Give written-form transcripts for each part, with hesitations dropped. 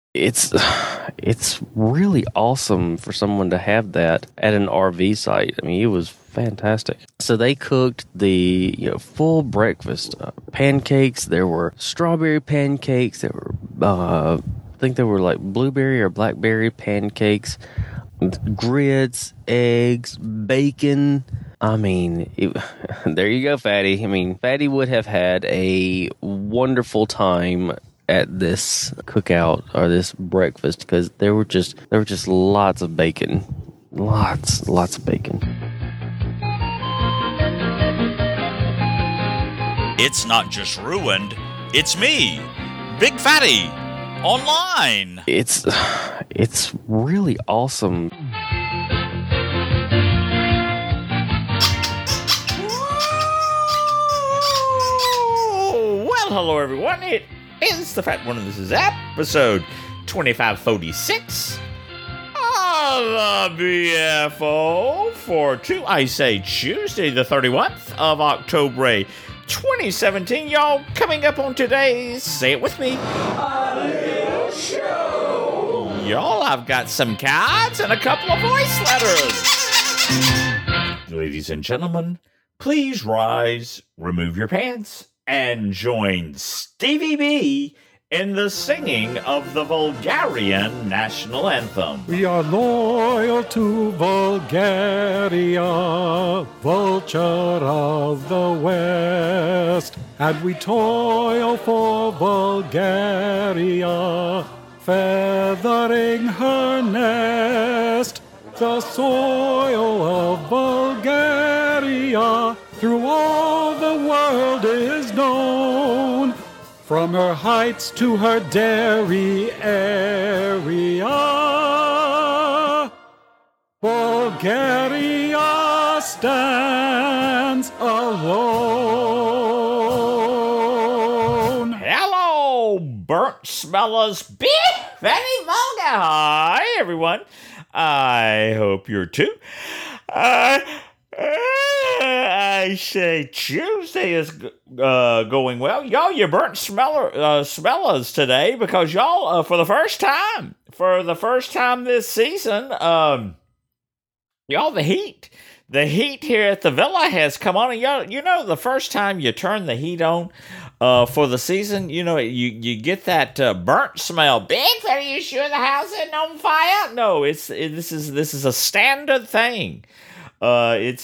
It's it's really awesome for someone to have that at an RV site. I mean, it was fantastic. So they cooked the full breakfast pancakes. There were strawberry pancakes. There were I think there were like blueberry or blackberry pancakes, grits, eggs, bacon. I mean, there you go, Fatty. I mean, Fatty would have had a wonderful time at this cookout or this breakfast because there were just lots of bacon, lots of bacon. It's not just ruined, it's me, Big Fatty, online. It's really awesome. Well, hello everyone. It is the Fat One, and this is episode 2546 of the BFO for Tuesday, the 31th of October, 2017. Y'all, coming up on today's, say it with me, a little show. Y'all, I've got some cards and a couple of voice letters. Ladies and gentlemen, please rise, remove your pants, and join Stevie B in the singing of the Bulgarian national anthem. We are loyal to Bulgaria, vulture of the West, and we toil for Bulgaria, feathering her nest. The soil of Bulgaria through all the world is known, from her heights to her dairy area. Bulgaria stands alone. Hello, burnt smellers, big fatty vulgar. Hi, everyone. I hope you're too. I say Tuesday is going well. Y'all, you burnt smellers today because y'all, for the first time this season, y'all, the heat here at the villa has come on. And y'all, the first time you turn the heat on for the season, you get that burnt smell. Big, are you sure the house isn't on fire? No, this is a standard thing. It's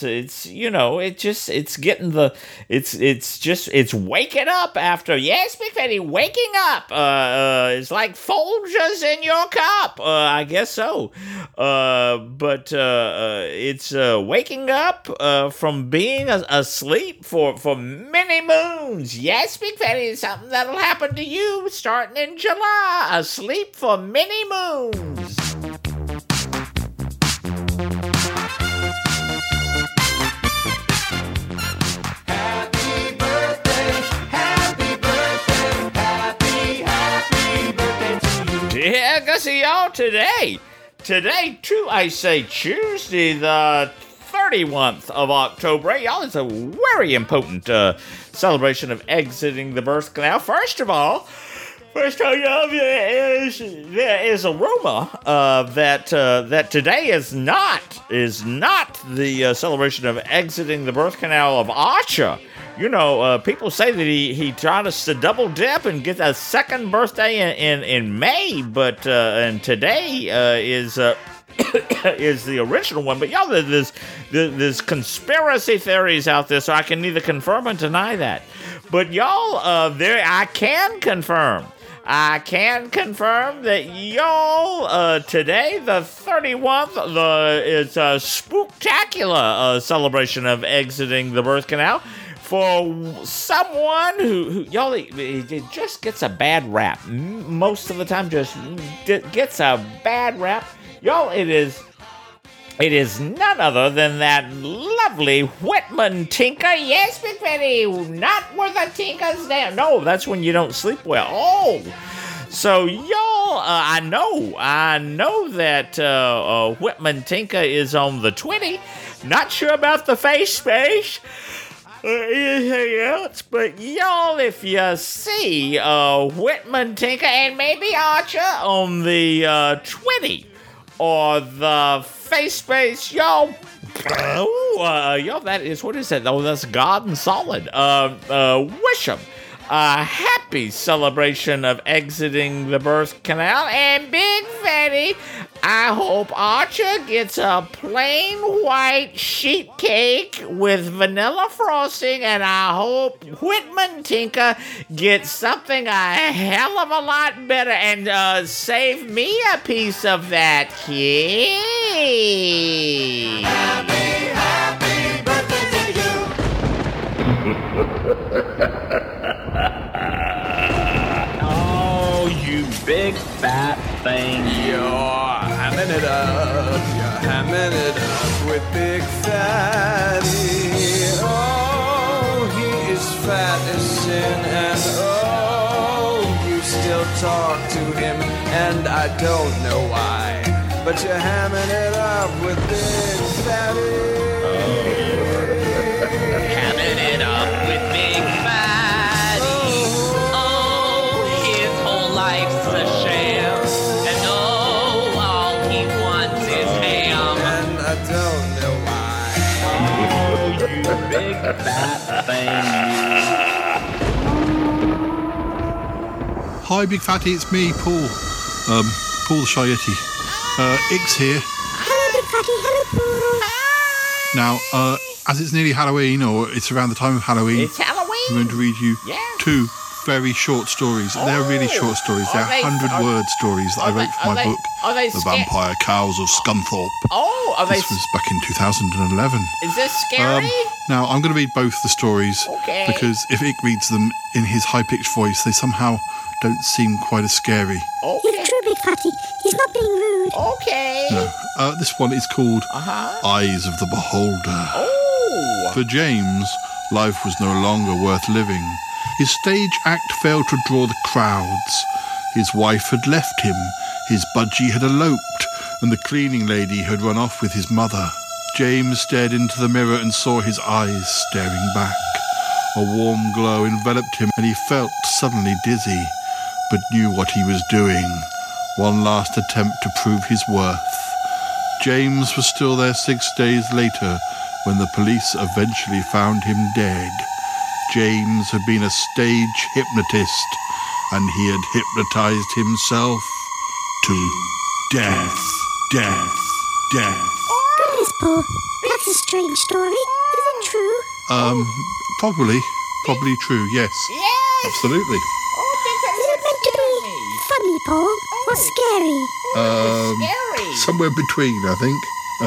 waking up after, yes, Big Fatty, waking up. It's like Folgers in your cup. I guess so. But it's waking up from being asleep for many moons. Yes, Big Fatty, it's something that'll happen to you starting in July. Asleep for many moons. Yeah, good to see y'all today. Today, too, I say Tuesday, the 31th of October. Y'all, it's a very important celebration of exiting the birth canal. First of all, y'all, there is a rumor that today is not the celebration of exiting the birth canal of Archer. People say that he tried to double dip and get a second birthday in May, but and today is the original one. But y'all, there's conspiracy theories out there, so I can neither confirm or deny that. But y'all, I can confirm that y'all, today, the 31th, is a spooktacular celebration of exiting the birth canal for someone who y'all, it just gets a bad rap. Most of the time, just gets a bad rap. Y'all, it is none other than that lovely Whitman Tinker. Yes, Big Fatty, not where the Tinker's down. No, that's when you don't sleep well. Oh, so y'all, I know that Whitman Tinker is on the 20. Not sure about the face space. anything else, but y'all, if you see Whitman, Tinker, and maybe Archer on the 20 or the face space, y'all, y'all, that is, what is that? Oh, that's God and Solid. Wish 'em a happy celebration of exiting the birth canal, and Big Fatty, I hope Archer gets a plain white sheet cake with vanilla frosting, and I hope Whitman Tinker gets something a hell of a lot better, and save me a piece of that cake. Happy birthday to Oh, you big fat thing. You're hamming it up. You're hamming it up with Big Fatty. Oh, he is fat as sin, and oh, you still talk to him, and I don't know why, but you're hamming it up with Big Fatty. Hamming it up with Big Fatty. Oh, his whole life's a sham. And oh, all he wants is ham. And I don't know why. Oh, you big fat thing. Hi, Big Fatty, it's me, Paul. Paul the Shy Yeti. Ix here. Hello, Big Fatty. Hello, Paul. Now, as it's nearly Halloween, or it's around the time of Halloween, It's Halloween. I'm going to read you Yeah. 2 very short stories. They're really short stories. They're Are they- 100-word stories that I wrote for my book, Are they The sca- Vampire Cows of Scunthorpe. Oh, are they? This was back in 2011. Is this scary? Now, I'm going to read both the stories Okay. because if Ick reads them in his high-pitched voice, they somehow don't seem quite as scary. Okay. It's true, Big Fatty. He's not being rude. Okay. This one is called Eyes of the Beholder. Oh. For James, life was no longer worth living. His stage act failed to draw the crowds. His wife had left him, his budgie had eloped, and the cleaning lady had run off with his mother. James stared into the mirror and saw his eyes staring back. A warm glow enveloped him, and he felt suddenly dizzy, but knew what he was doing. One last attempt to prove his worth. James was still there 6 days later when the police eventually found him dead. James had been a stage hypnotist, and he had hypnotized himself to death, death, death. Goodness, Paul. That's a strange story. Is it true? Probably true, yes. Yes. Absolutely. Is it meant to be funny, Paul? Or scary? Scary. Somewhere between, I think.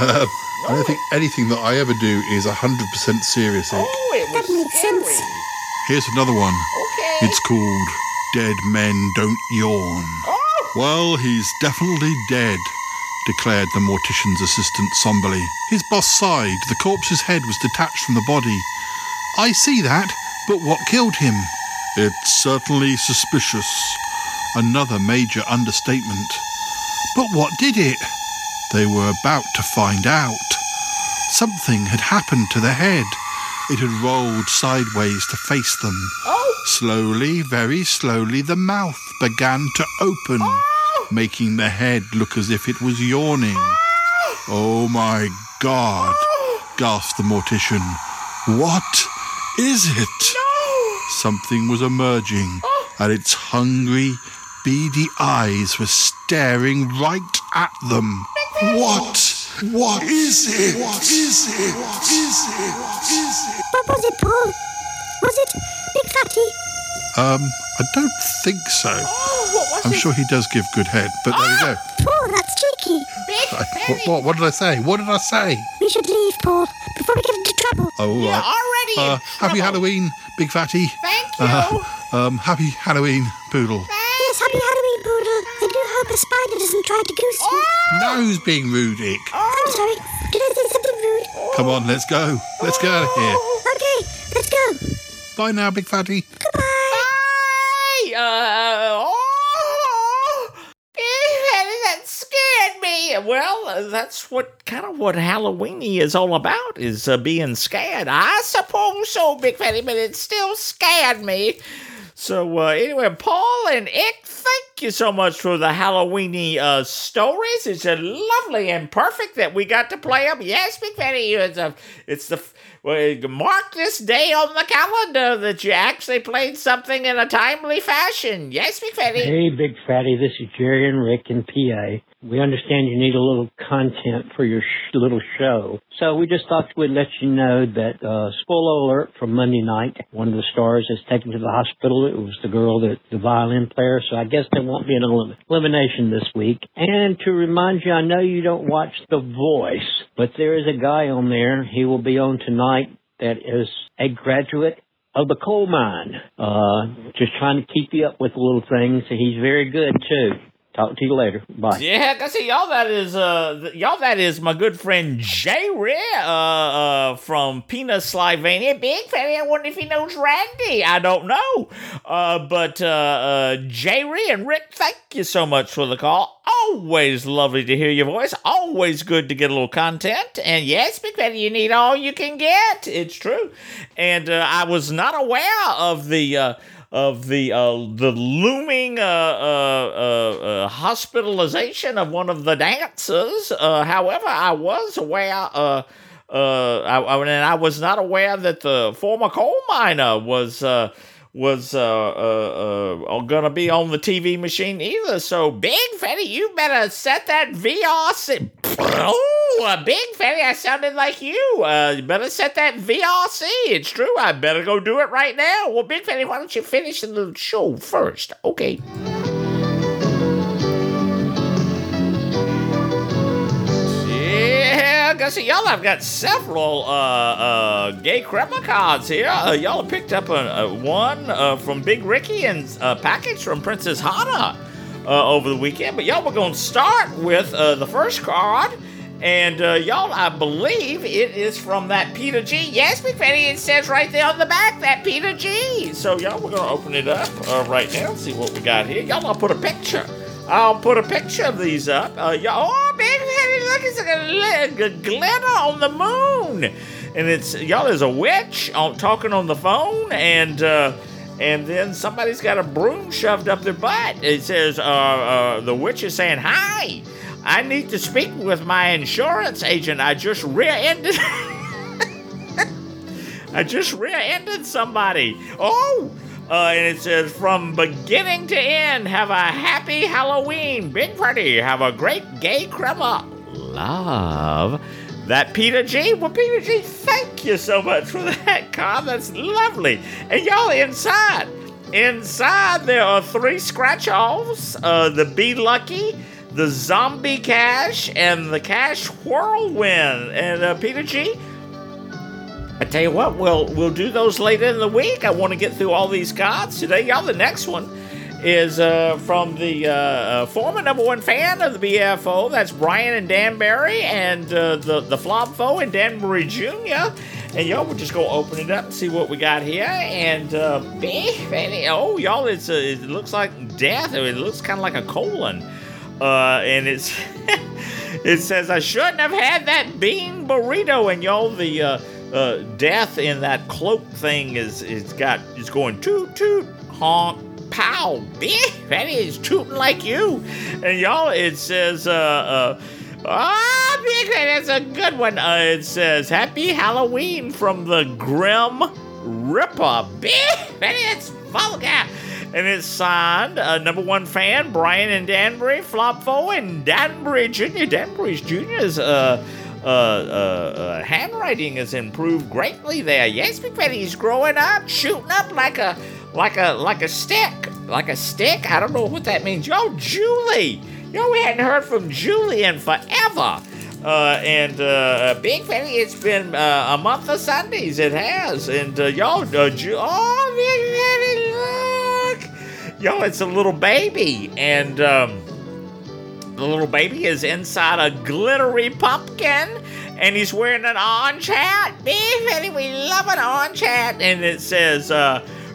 I don't think anything that I ever do is 100% serious. Ick. Oh, it was That makes scary. sense. Here's another one. Okay. It's called Dead Men Don't Yawn. Oh. Well, he's definitely dead, declared the mortician's assistant somberly. His boss sighed. The corpse's head was detached from the body. I see that, but what killed him? It's certainly suspicious. Another major understatement. But what did it? They were about to find out. Something had happened to the head. It had rolled sideways to face them. Oh. Slowly, very slowly, the mouth began to open, making the head look as if it was yawning. Oh my God, gasped the mortician. What is it? Something was emerging, and its hungry, beady eyes were staring right at them. What is it? What is it? Is it? What was it, Paul? Was it Big Fatty? I don't think so. Oh, what was I'm it? sure he does give good head, but there you go. Paul, that's cheeky. Big What did I say? What did I say? We should leave, Paul, before we get into trouble. Oh, all You're right. already in Happy trouble. Halloween, Big Fatty. Thank you. Happy Halloween, Poodle. Yes, happy Halloween, Poodle. I do hope a spider doesn't try to goose you. Now who's being rude, Ick? I'm sorry. Did I say something rude? Come on, let's go. Let's get out of here. Okay, let's go. Bye now, Big Fatty. Goodbye. Bye. That scared me. well, that's what Halloweeny is all about, is being scared. I suppose so, Big Fatty, but it still scared me. So, anyway, Paul and Ick, thank you so much for the Halloweeny stories. It's lovely and perfect that we got to play them. Yes, Big Fatty, mark this day on the calendar that you actually played something in a timely fashion. Yes, Big Fatty. Hey, Big Fatty, this is Jerry and Rick in PA. We understand you need a little content for your little show. So we just thought we'd let you know that, spoiler alert from Monday night, one of the stars is taken to the hospital. It was the girl, the violin player, so I guess there won't be an elimination this week. And to remind you, I know you don't watch The Voice, but there is a guy on there. He will be on tonight that is a graduate of the coal mine. Just trying to keep you up with little things. He's very good, too. Talk to you later. Bye. Yeah, I see y'all. That is my good friend Jerry from Pennsylvania. Big Fatty, I wonder if he knows Randy. I don't know. But Jerry and Rick, thank you so much for the call. Always lovely to hear your voice. Always good to get a little content. And yes, Big Fatty, you need all you can get. It's true. And I was not aware of the looming hospitalization of one of the dancers. However, I was aware, I was not aware that the former coal miner was going to be on the TV machine either. So, Big Fatty, you better set that VRC. Oh, Big Fatty, I sounded like you. You better set that VRC. It's true. I better go do it right now. Well, Big Fatty, why don't you finish the show first? Okay. So y'all, I've got several gay credit cards here. Y'all have picked up one from Big Ricky and a package from Princess Hana over the weekend. But y'all, we're going to start with the first card. And y'all, I believe it is from that Peter G. Yes, Big Fatty, it says right there on the back, that Peter G. So y'all, we're going to open it up right now and see what we got here. Y'all, I'll put a picture of these up. Oh, Big Fatty, look, it's like a glitter on the moon. And there's a witch talking on the phone, and then somebody's got a broom shoved up their butt. It says, the witch is saying, "Hi, I need to speak with my insurance agent. I just rear-ended somebody. Oh! And it says, from beginning to end, have a happy Halloween. Big Party, have a great gay crema. Love." That Peter G. Well, Peter G., thank you so much for that card. That's lovely. And y'all, inside there are 3 scratch-offs. The Be Lucky, the Zombie Cash, and the Cash Whirlwind. And Peter G., I tell you what, we'll do those later in the week. I want to get through all these cards today. Y'all, the next one is from the former #1 fan of the BFO. That's Brian and Danbury, and the Flopfo and Danbury Jr. And y'all, we'll just go open it up and see what we got here. And oh, y'all, it looks like death. It looks kind of like a colon. And it's it says, I shouldn't have had that bean burrito. And y'all, the death in that cloak thing is going toot toot honk pow. That is tooting like you. And y'all, it says that's a good one. It says Happy Halloween from the Grim Ripper. That is vulgar. And it's signed #1 fan Brian and Danbury, Flopfo, and Danbury Jr. Danbury Jr.'s handwriting has improved greatly there. Yes, Big Fatty, he's growing up, shooting up like a stick. Like a stick? I don't know what that means. Yo, Julie! Yo, we hadn't heard from Julie in forever. Big Fatty, it's been a month of Sundays. It has. And y'all, Big Fatty, look! Yo, it's a little baby. And the little baby is inside a glittery pumpkin. And he's wearing an orange hat. Big Fatty, we love an orange hat. And it says,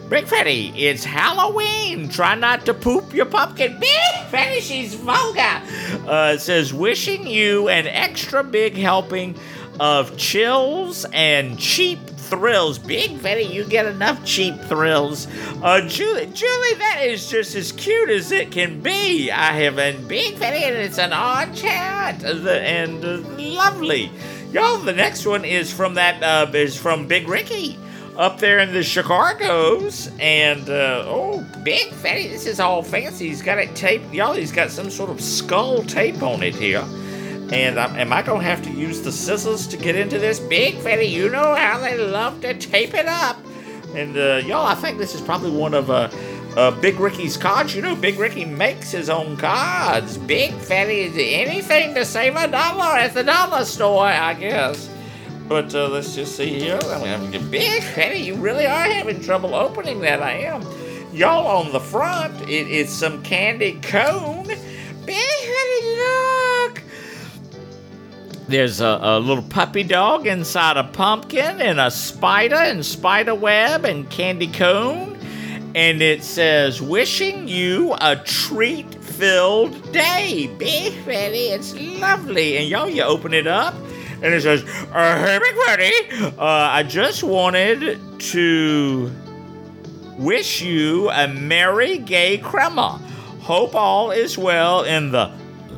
Big Fatty, it's Halloween. Try not to poop your pumpkin. Big Fatty, she's vulgar. It says, wishing you an extra big helping of chills and cheap thrills. Big Fatty, you get enough cheap thrills. Julie, that is just as cute as it can be. I have a Big Fatty, and it's an orange hat, and lovely. Y'all, the next one is from Big Ricky up there in the Chicago's, and Big Fatty, this is all fancy. He's got it taped. Y'all, he's got some sort of skull tape on it here. And am I going to have to use the scissors to get into this? Big Fatty, you know how they love to tape it up. And, y'all, I think this is probably one of Big Ricky's cards. You know, Big Ricky makes his own cards. Big Fatty, anything to save $1 at the dollar store, I guess. But let's just see here. Big Fatty, you really are having trouble opening that. I am. Y'all, on the front, it's some candy cone. Big Fatty, look. There's a little puppy dog inside a pumpkin and a spider and spider web and candy cone. And it says, wishing you a treat-filled day. Big Fatty, it's lovely. And y'all, you open it up, and it says, hey, Big Fatty, I just wanted to wish you a merry gay crema. Hope all is well in the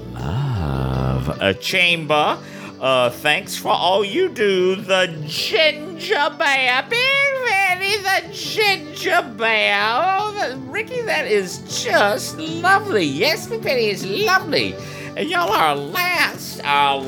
love chamber. Thanks for all you do, the ginger bear. Big Fatty, the ginger bear. Oh, Ricky, that is just lovely. Yes, Big Fatty is lovely. And y'all, our last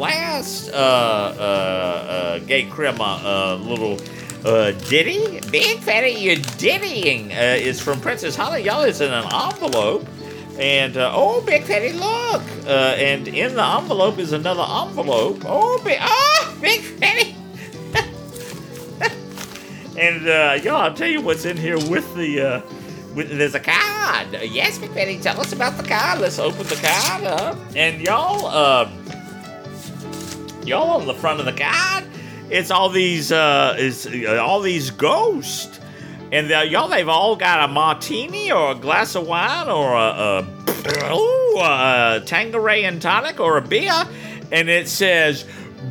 gay crema little ditty. Big Fatty, your dittying is from Princess Holly. Y'all, it's in an envelope. And, Big Fatty, look. And in the envelope is another envelope. Big Fatty. And, y'all, I'll tell you what's in here with the, there's a card. Yes, Big Fatty, tell us about the card. Let's open the card up. And y'all on the front of the card, it's all these ghosts. And y'all, they've all got a martini or a glass of wine or a Tanqueray and tonic or a beer. And it says,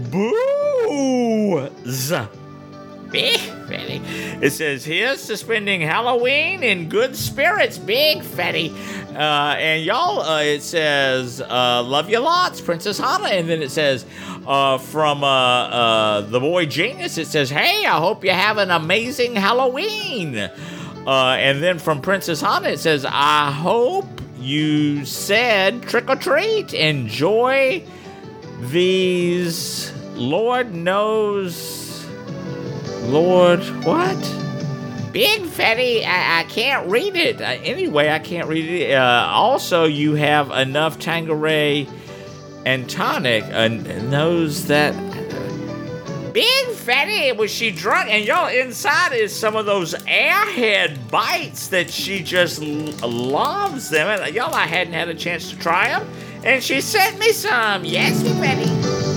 booze. Big Fatty. It says, here's to spending Halloween in good spirits, Big Fatty. And y'all, it says, love you lots, Princess Hannah. And then it says, from the boy Genius, it says, hey, I hope you have an amazing Halloween. And then from Princess Hannah, it says, I hope you said trick or treat. Enjoy these, Lord what? Big Fatty, I can't read it. Anyway, I can't read it. Also, you have enough Tanqueray and tonic knows that. Big Fatty, was she drunk? And y'all, inside is some of those Airhead bites that she just loves them. And y'all, I hadn't had a chance to try them. And she sent me some. Yes, Big Fatty.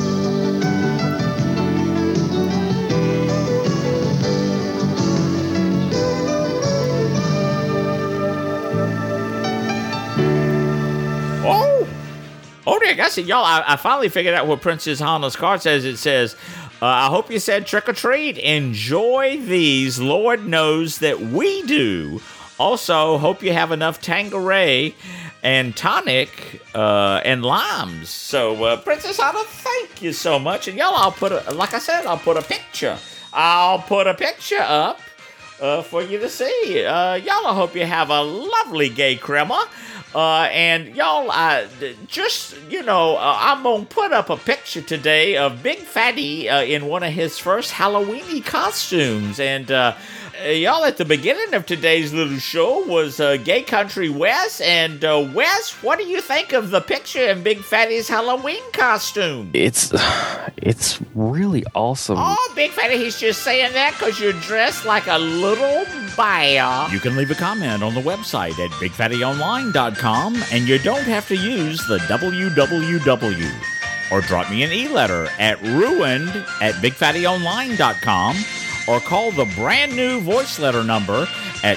Oh, dear, I see. Y'all, I finally figured out what Princess Hannah's card says. It says, I hope you said trick or treat. Enjoy these. Lord knows that we do. Also, hope you have enough Tanqueray and tonic and limes. So, Princess Hannah, thank you so much. And y'all, I'll put a picture. I'll put a picture up for you to see. Y'all, I hope you have a lovely gay crema. And y'all, I'm going to put up a picture today of Big Fatty in one of his first Halloween-y costumes. And y'all, at the beginning of today's little show was Gay Country Wes. And Wes, what do you think of the picture in Big Fatty's Halloween costume? It's really awesome. Oh, Big Fatty, he's just saying that because you're dressed like a little bear. You can leave a comment on the website at BigFattyOnline.com, and you don't have to use the www. Or drop me an e-letter at ruined@BigFattyOnline.com, or call the brand new voice letter number at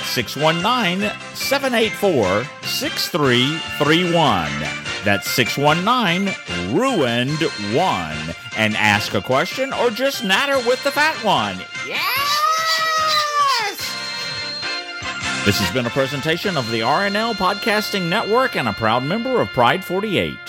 619-784-6331. That's 619-RUINED1. And ask a question or just natter with the fat one. Yes! This has been a presentation of the RNL Podcasting Network and a proud member of Pride 48.